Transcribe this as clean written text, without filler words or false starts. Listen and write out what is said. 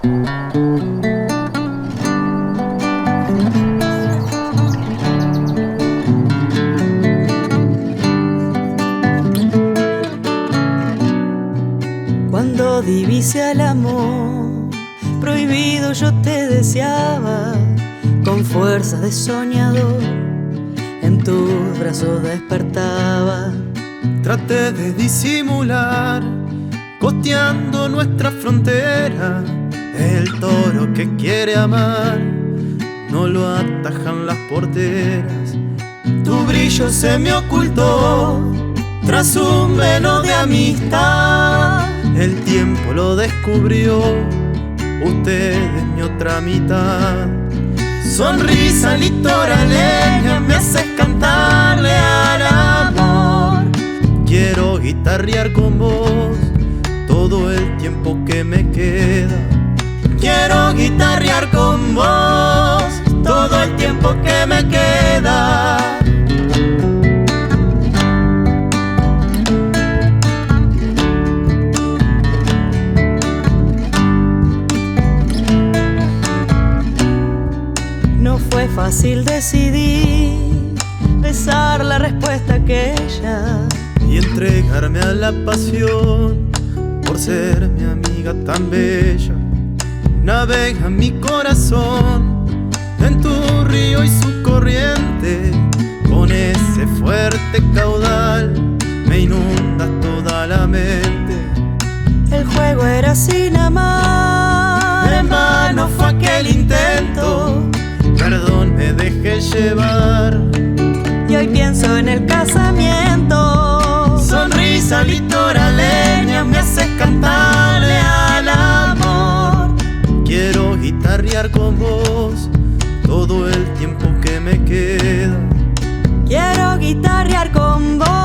Cuando divise al amor prohibido yo te deseaba, con fuerzas de soñador en tus brazos despertaba. Traté de disimular, costeando nuestra frontera. El toro que quiere amar no lo atajan las porteras. Tu brillo se me ocultó tras un velo de amistad. El tiempo lo descubrió, usted es mi otra mitad. Sonrisa litoraleña, me haces cantarle al amor. Quiero guitarrear con vos todo el tiempo que me queda. Quiero guitarrear con vos todo el tiempo que me queda. No fue fácil decidir, besar la respuesta aquella y entregarme a la pasión por ser mi amiga tan bella. Navega mi corazón en tu río y su corriente, con ese fuerte caudal me inundas toda la mente. El juego era sin amar, en vano fue aquel intento, perdón me dejé llevar. Y hoy pienso en el casamiento. Sonrisa litoraleña, me haces cantarle al amor. Quiero guitarrear con vos todo el tiempo que me queda. Quiero guitarrear con vos